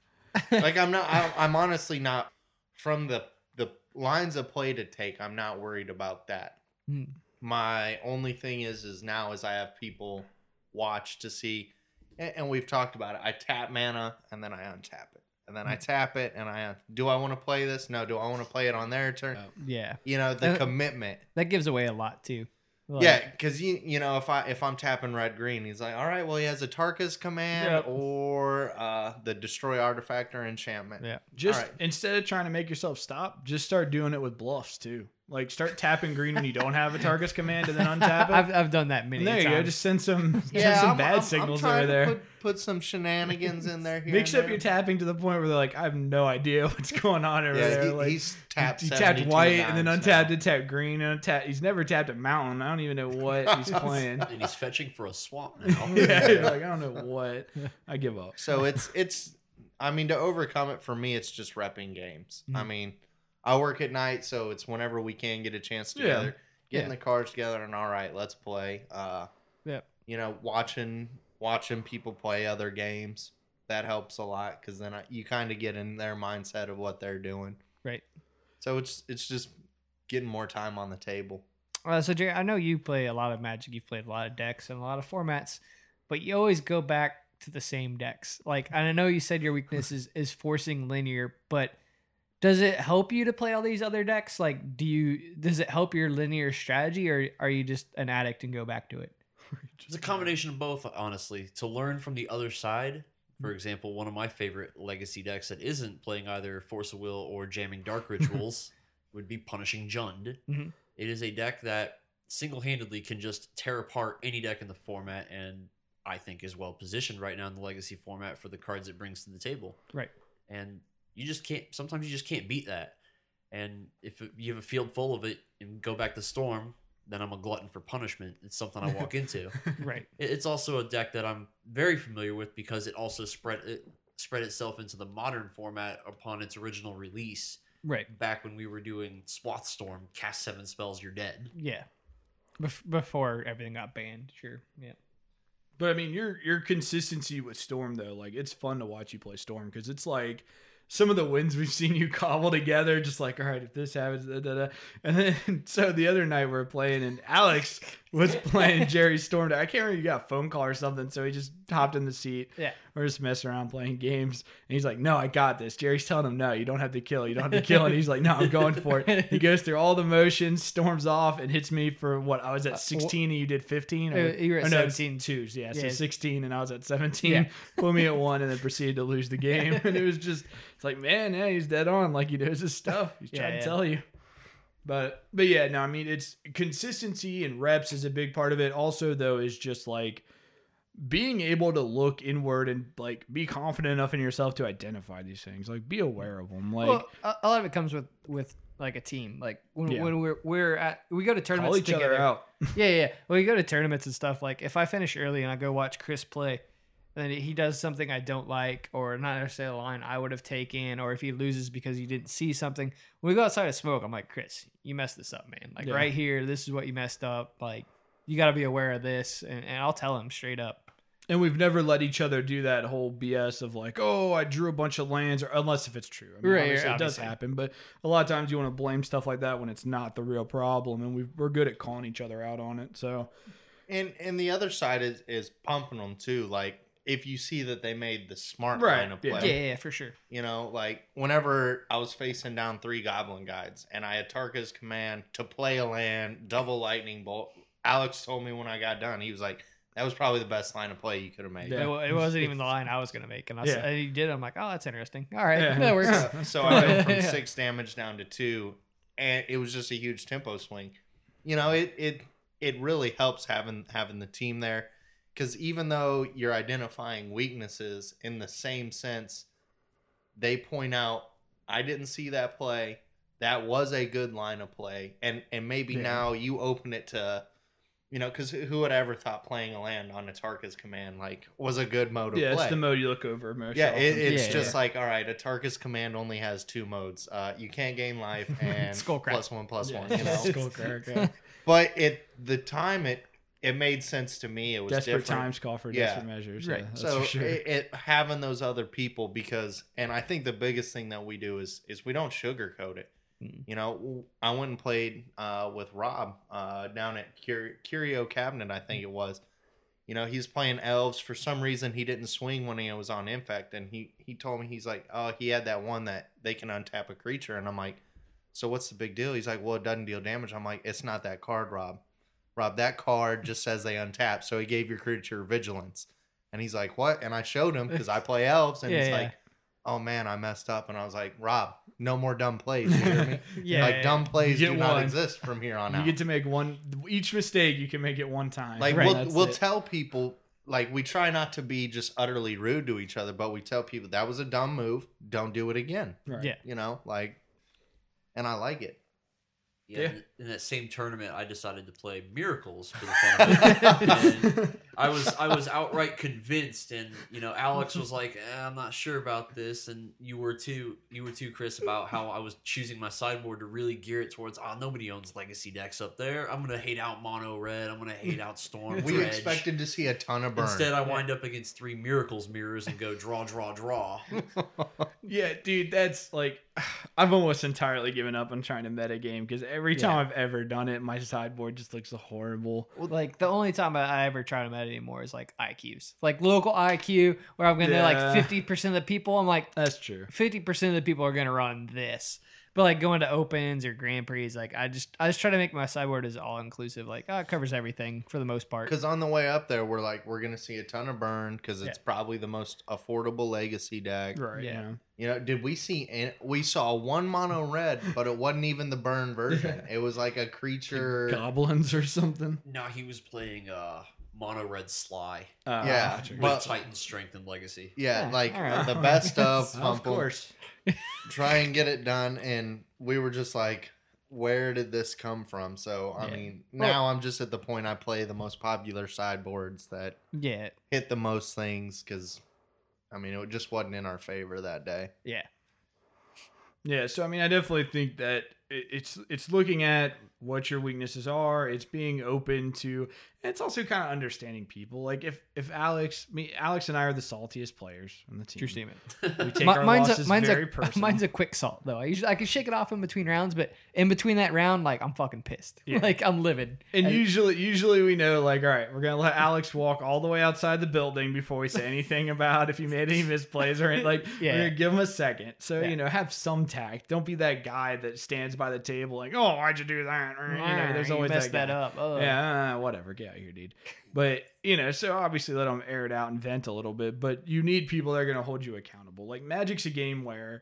like I'm not. I, I'm honestly not from the the lines of play to take. I'm not worried about that. Hmm. My only thing is, is now is I have people watch to see, and, and we've talked about it. I tap mana and then I untap it, and then I tap it and I un- do I want to play this? No. Do I want to play it on their turn? Oh. Yeah. You know the Uh, commitment. That gives away a lot too. Like, Yeah, because you you know if I if I'm tapping red green, he's like, all right, well he has a Tarka's command Yep. or uh, the destroy artifact or enchantment. Yeah. just All right. instead of trying to make yourself stop, just start doing it with bluffs too. Like start tapping green when you don't have a Targus command and then untap it. I've, I've done that many and there you times. go. Just send some send Yeah, some I'm, bad I'm, signals I'm trying over there. To put, put some shenanigans in there. Here Mix and up there. your tapping to the point where they're like, I have no idea what's going on over Yeah, there. he, like he's tapped. he tapped seventy-two white and then times untapped now. it, tapped green and untapped. He's never tapped a mountain. I don't even know what he's playing. And he's fetching for a swamp now. Yeah, you're like I don't know what. I give up. So it's it's. I mean, to overcome it for me, it's just repping games. I Mhm. mean, I work at night, so it's whenever we can get a chance Yeah. together, getting Yeah. the cards together, and all right, let's play. Uh, Yep. You know, watching watching people play other games that helps a lot because then I, you kind of get in their mindset of what they're doing. Right. So it's it's just getting more time on the table. Uh, so Jerry, I know you play a lot of Magic. You've played a lot of decks and a lot of formats, but you always go back to the same decks. Like, and I know you said your weakness is is forcing linear, but does it help you to play all these other decks? Like, do you does it help your linear strategy, or are you just an addict and go back to it? It's a combination of both, honestly. To learn from the other side, for example, one of my favorite legacy decks that isn't playing either Force of Will or jamming Dark Rituals would be Punishing Jund. Mhm. It is a deck that single-handedly can just tear apart any deck in the format, and I think is well positioned right now in the legacy format for the cards it brings to the table. Right. And you just can't. Sometimes you just can't beat that. And if you have a field full of it and go back to Storm, then I'm a glutton for punishment. It's something I walk into. Right. It- It's also a deck that I'm very familiar with because it also spread it spread itself into the modern format upon its original release. Right. Back when we were doing Swath Storm, cast seven spells, you're dead. Yeah. Bef- before everything got banned. Sure. Yeah. But I mean, your your consistency with Storm though, like it's fun to watch you play Storm because it's like some of the wins we've seen you cobble together, just like all right, if this happens, da, da, da. And then so the other night we were playing and Alex was playing Jerry Storm. I can't remember, you got a phone call or something, so he just hopped in the seat. Yeah. We're just messing around playing games, and he's like, "No, I got this." Jerry's telling him, "No, you don't have to kill. You don't have to kill." And he's like, "No, I'm going for it." He goes through all the motions, storms off, and hits me for what I was at sixteen, and you did fifteen. Uh, you were at or no, seventeen. twos, yeah, so Yeah. sixteen, and I was at seventeen. Yeah. Put me at one, and then proceeded to lose the game. And it was just, it's like, man, yeah, he's dead on. Like he knows his stuff. He's Yeah, trying yeah. to tell you. But but yeah, no, I mean it's consistency and reps is a big part of it. Also, though, is just like being able to look inward and like be confident enough in yourself to identify these things. Like be aware of them. Like Well, a a lot of it comes with with like a team. Like when, Yeah. when we're we're at we go to tournaments call each together. other out. Yeah, yeah. When we go to tournaments and stuff, like if I finish early and I go watch Chris play, and then he does something I don't like, or not necessarily a line I would have taken, or if he loses because you didn't see something, when we go outside to smoke, I'm like, Chris, you messed this up, man. Like Yeah. right here, this is what you messed up. Like you got to be aware of this, and, and I'll tell him straight up. And we've never let each other do that whole B S of like, oh, I drew a bunch of lands, or unless if it's true. I mean, Right, obviously right, it does obviously. happen, but a lot of times you want to blame stuff like that when it's not the real problem, and we've, we're good at calling each other out on it. So And and the other side is is pumping them too. Like if you see that they made the smart Right, line of yeah. play. Yeah, yeah, yeah, for sure. You know, like whenever I was facing down three Goblin Guides and I had Tarka's command to play a land, double lightning bolt. Alex told me when I got done, he was like, "That was probably the best line of play you could have made." Yeah. It, wa- it wasn't even the line I was gonna make, and I Yeah. said, and he did. I'm like, oh, that's interesting. All right, Yeah. that works. So I went from Yeah. six damage down to two, and it was just a huge tempo swing. You know, it it it really helps having having the team there, because even though you're identifying weaknesses in the same sense, they point out, "I didn't see that play. that was a good line of play, and and maybe Yeah. now you open it to, you know, because who would ever thought playing a land on a Tarka's command like was a good mode of Yeah, play? it's the mode you look over most Yeah, often. it, it's Yeah, just yeah. like, all right, a Tarka's command only has two modes. Uh, you can't gain life and Skullcrack. plus one plus Yeah. one. You know, Skullcrack, yeah. but it the time it it made sense to me. It was Desperate different. times call for Yeah. desperate measures. Right. Yeah, that's So for sure. it, it having those other people because, and I think the biggest thing that we do is is we don't sugarcoat it. Mm. You know, I went and played uh, with Rob uh, down at Cur- Curio Cabinet, I think it was. You know, he's playing elves. For some reason, he didn't swing when he was on Infect, and he he told me, he's like, oh, he had that one that they can untap a creature, and I'm like, so what's the big deal? He's like, well, it doesn't deal damage. I'm like, it's not that card, Rob. Rob, that card just says they untap, so he gave your creature vigilance. And he's like, what? And I showed him because I play elves, and Yeah, he's yeah. like, oh man, I messed up. And I was like, Rob, no more dumb plays. You hear me? Yeah, like yeah. dumb plays You do get not one. exist from here on You out. get to make one each mistake. You can make it one time. Like Right. we'll That's we'll it. tell people, like we try not to be just utterly rude to each other, but we tell people that was a dumb move. Don't do it again. Right. Yeah. You know, like, and I like it. Yeah, Yeah. In, in that same tournament, I decided to play Miracles for the fun of it. And I was I was outright convinced, and you know, Alex was like, eh, "I'm not sure about this," and you were too. You were too, Chris, about how I was choosing my sideboard to really gear it towards. Oh, nobody owns Legacy decks up there. I'm gonna hate out Mono Red. I'm gonna hate out Storm. We Dredge. expected to see a ton of burn. Instead, I wind up against three Miracles mirrors and go draw, draw, draw. Yeah, dude, that's like I've almost entirely given up on trying to meta game because every time Yeah. I've ever done it, my sideboard just looks horrible. Like the only time I I ever try to meta anymore is like I Qs, like local I Q, where I'm gonna Yeah. like fifty percent of the people. I'm like That's true. fifty percent of the people are gonna run this, but like going to opens or Grand Prix, like I just I just try to make my sideboard as all inclusive. Like oh, it covers everything for the most part. Because on the way up there, we're like, we're gonna see a ton of burn because it's Yeah. probably the most affordable legacy deck. Right. Yeah. Yeah. You know, did we see? an- We saw one mono red, but it wasn't even the burn version. It was like a creature. Goblins or something. No, he was playing uh, Mono Red Sly Uh, Yeah, gotcha. with But- Titan Strength and Legacy. Yeah, Yeah, like all right. the best of. of pump 'em, course. try and get it done, and we were just like, where did this come from? So I Yeah. mean, now I'm just at the point I play the most popular sideboards that yeah, hit the most things because, I mean, it just wasn't in our favor that day. yeah, Yeah, so I mean, I definitely think that it- it's it's looking at what your weaknesses are. It's being open to, and it's also kind of understanding people. Like if if Alex, me, Alex and I are the saltiest players on the team. true statement. We take Mi- our mine's losses a, mine's very a personal. mine's a quick salt though. I usually I can shake it off in between rounds, but in between that round, like I'm fucking pissed. Yeah. Like I'm livid. And I- usually, usually we know, like, all right, we're gonna let Alex walk all the way outside the building before we say anything about if he made any misplays or anything. Like, Yeah. we're gonna give him a second. So Yeah. you know, have some tact. Don't be that guy that stands by the table like, oh, why'd you do that? Or, you know, there's You always messed that, that guy. up. Ugh. Yeah, uh, whatever. Get out of here, dude. But you know, so obviously let them air it out and vent a little bit. But you need people that are gonna hold you accountable. Like Magic's a game where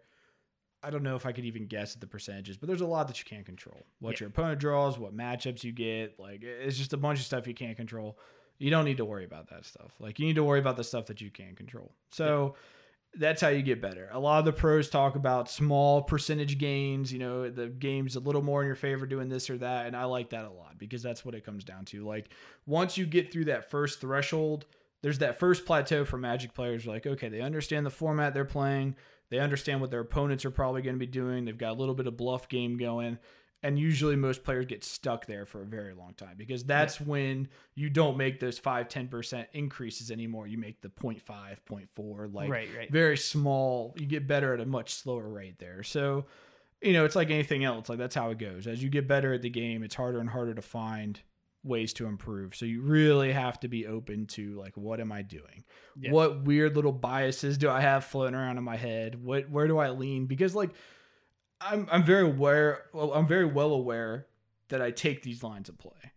I don't know if I could even guess at the percentages, but there's a lot that you can't control. What Yeah. your opponent draws, what matchups you get, like it's just a bunch of stuff you can't control. You don't need to worry about that stuff. Like you need to worry about the stuff that you can control. So that's how you get better. A lot of the pros talk about small percentage gains, you know, the game's a little more in your favor doing this or that, and I like that a lot because that's what it comes down to. Like once you get through that first threshold, there's that first plateau for Magic players like, okay, they understand the format they're playing. They understand what their opponents are probably going to be doing. They've got a little bit of bluff game going. And usually most players get stuck there for a very long time because that's when you don't make those five, ten percent increases anymore. You make the zero point five, zero point four, like Right, right. very small. You get better at a much slower rate there. So, you know, it's like anything else. Like that's how it goes. As you get better at the game, it's harder and harder to find ways to improve. So you really have to be open to like, what am I doing? Yeah. What weird little biases do I have floating around in my head? What, where do I lean? Because like, I'm, I'm very aware. Well, I'm very well aware that I take these lines of play.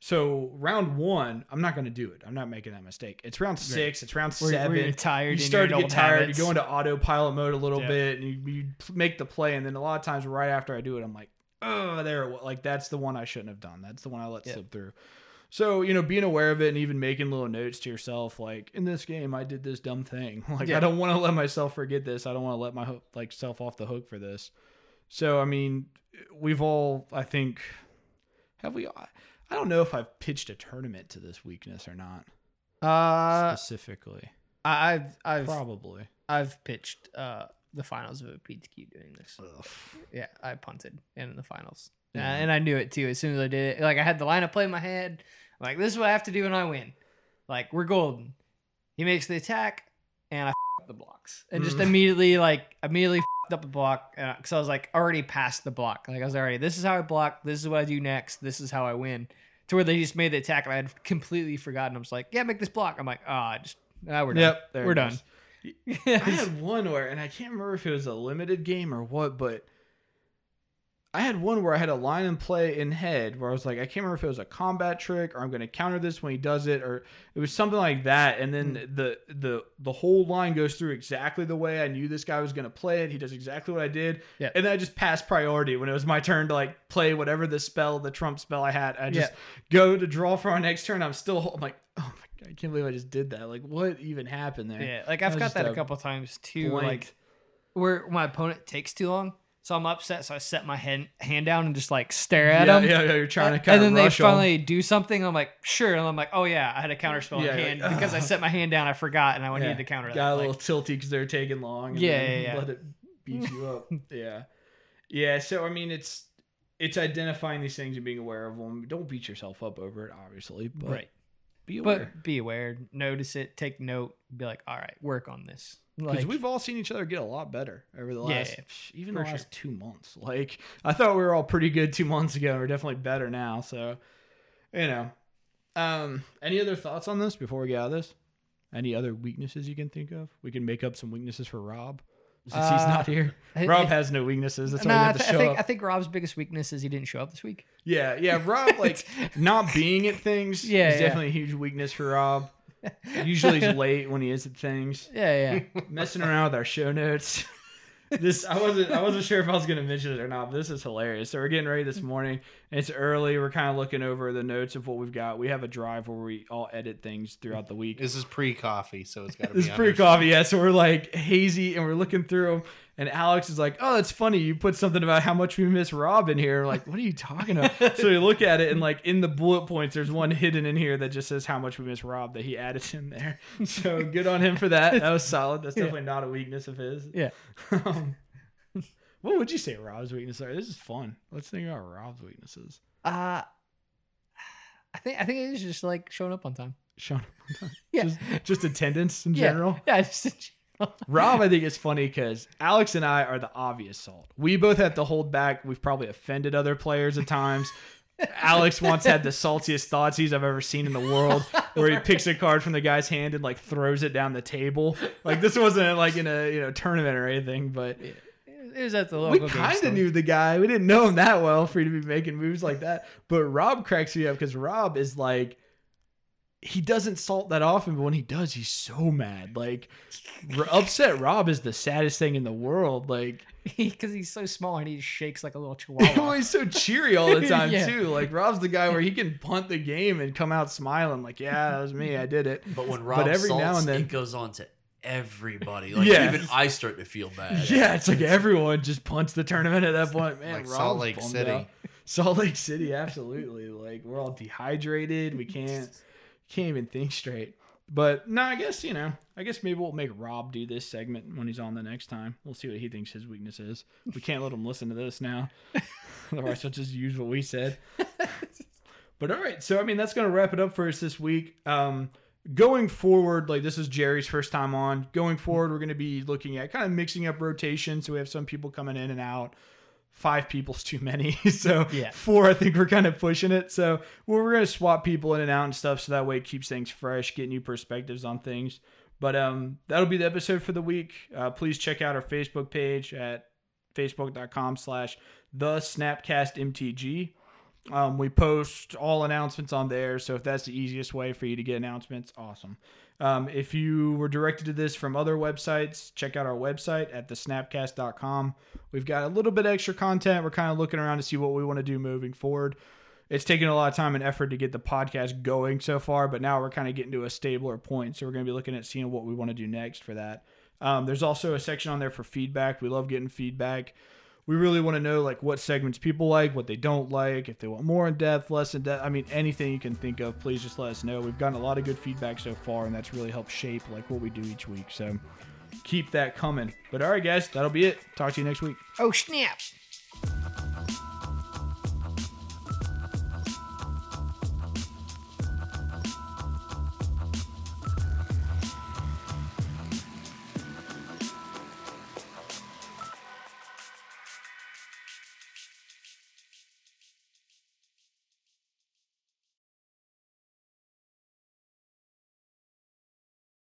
So round one, I'm not going to do it. I'm not making that mistake. It's round six. It's round Where- where seven. you're tired You in start to your get old tired. habits. You go into autopilot mode a little Yeah. bit, and you, you make the play. And then a lot of times, right after I do it, I'm like, oh, there. it wa-" Like that's the one I shouldn't have done. That's the one I let Yeah. slip through. So, you know, being aware of it and even making little notes to yourself, like in this game, I did this dumb thing. Like Yeah. I don't want to let myself forget this. I don't want to let my ho- like self off the hook for this. So I mean, we've all, I think, have we? I don't know if I've pitched a tournament to this weakness or not Uh, specifically. I- I've I've Probably. I've pitched uh the finals of a P T Q doing this. Ugh. Yeah, I punted in the finals, Yeah. uh, and I knew it too as soon as I did it. Like I had the lineup play in my head. I'm like, this is what I have to do when I win. Like we're golden. He makes the attack, and I f- up the blocks, and just Mm. immediately like immediately f- up the block because I was like already past the block. Like I was already, this is how I block. This is what I do next. This is how I win. To where they just made the attack, and I had completely forgotten. I was like, yeah, make this block. I'm like, ah, oh, just ah, we're done. Yep. there we're it done. is. I had one where, and I can't remember if it was a limited game or what, but I had one where I had a line and play in head where I was like, I can't remember if it was a combat trick or I'm going to counter this when he does it, or it was something like that. And then Mm. the the the whole line goes through exactly the way I knew this guy was going to play it. He does exactly what I did. Yeah. And then I just passed priority when it was my turn to like play whatever the spell, the trump spell I had. I just go to draw for our next turn. I'm still, I'm like, oh my God, I can't believe I just did that. Like, what even happened there? Yeah, like I I've was got just that a a couple times too. Blanked. Like where my opponent takes too long, so I'm upset. So I set my hand hand down and just like stare at yeah, them. yeah, yeah, you're trying to And kind then of they rush 'em. finally do something. I'm like, sure. And I'm like, oh yeah, I had a counter spell Yeah, in hand like, because I ugh. set my hand down. I forgot, and I Yeah, needed to counter that. got a Like, little tilty because they're taking long. And Yeah, then yeah, yeah. Let it beat you up. yeah, yeah. So I mean, it's it's identifying these things and being aware of them. Don't beat yourself up over it, obviously, but right. be aware. But be aware, notice it, take note, be like, all right, work on this. Because Like, we've all seen each other get a lot better over the Yeah, last, yeah, even for the last sure. two months. Like I thought we were all pretty good two months ago. We're definitely better now. So, you know, um, any other thoughts on this before we get out of this? Any other weaknesses you can think of? We can make up some weaknesses for Rob since he's Uh, not here. I- Rob I- has no weaknesses. That's why Nah, he I, had to th- I show think up. I think Rob's biggest weakness is he didn't show up this week. Yeah, yeah. Rob, like, not being at things Yeah, is yeah. definitely a huge weakness for Rob. Usually he's late when he is at things. Yeah, yeah. Messing around with our show notes. This I wasn't I wasn't sure if I was gonna mention it or not, but this is hilarious. So we're getting ready this morning. And it's early. We're kind of looking over the notes of what we've got. We have a drive where we all edit things throughout the week. This is pre-coffee, so it's got to be This is pre coffee, yeah. So we're like hazy and we're looking through them. And Alex is like, oh, that's funny. You put something about how much we miss Rob in here. We're like, what are you talking about? So we look at it and like in the bullet points, there's one hidden in here that just says how much we miss Rob that he added in there. So good on him for that. That was solid. That's definitely not a weakness of his. Yeah. Um, what would you say Rob's weaknesses are? This is fun. Let's think about Rob's weaknesses. Uh I think I think it's just like showing up on time. Sean, Yeah. just, just attendance in Yeah. general. Yeah, just in general. Rob, I think it's funny because Alex and I are the obvious salt. We both have to hold back. We've probably offended other players at times. Alex once had the saltiest thoughtsies I've ever seen in the world, where he picks a card from the guy's hand and like throws it down the table. Like this wasn't like in a you know tournament or anything, but It was at the we local game kind store. of knew the guy. We didn't know him that well for you to be making moves like that. But Rob cracks me up because Rob is like, he doesn't salt that often, but when he does, he's so mad. Like, r- upset Rob is the saddest thing in the world. Like, because he's so small and he just shakes like a little well, chihuahua. he's so cheery all the time Yeah. too. Like, Rob's the guy where he can punt the game and come out smiling, like, "Yeah, that was me. I did it." But when Rob every salts, now and then- it goes on to everybody. Like Yeah. even I start to feel bad. Yeah, it's like everyone just punts the tournament at that point. Man, Like Rob's Salt Lake bummed City. out. Salt Lake City, absolutely. Like we're all dehydrated. We can't can't even think straight. But no, I guess you know. I guess maybe we'll make Rob do this segment when he's on the next time. We'll see what he thinks his weakness is. We can't let him listen to this now. Otherwise, he'll just use what we said. But all right, so I mean that's gonna wrap it up for us this week. Um, going forward, like this is Jerry's first time on. Going forward, we're gonna be looking at kind of mixing up rotation. So we have some people coming in and out. Five people's too many. So Yeah. four, I think we're kind of pushing it. So well, we're going to swap people in and out and stuff. So that way it keeps things fresh, get new perspectives on things. But um, that'll be the episode for the week. Uh, please check out our Facebook page at facebook.com slash the Snapcast MTG. Um, we post all announcements on there. So if that's the easiest way for you to get announcements, awesome. Um, if you were directed to this from other websites, check out our website at the snapcast dot com. We've got a little bit extra content. We're kind of looking around to see what we want to do moving forward. It's taken a lot of time and effort to get the podcast going so far, but now we're kind of getting to a stabler point. So we're going to be looking at seeing what we want to do next for that. Um, there's also a section on there for feedback. We love getting feedback. we really want to know like what segments people like, what they don't like, if they want more in depth, less in depth. I mean, anything you can think of, please just let us know. We've gotten a lot of good feedback so far, and that's really helped shape like what we do each week. So keep that coming. But all right, guys, that'll be it. Talk to you next week. Oh, snap.